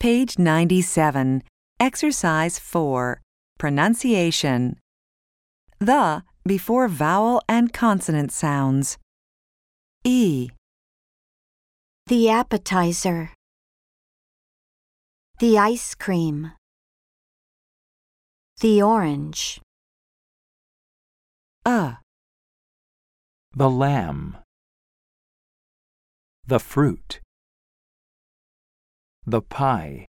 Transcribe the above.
Page 97, Exercise 4, Pronunciation. The before vowel and consonant sounds. E. The appetizer. The ice cream. The orange. The lamb. The fruit. The pie.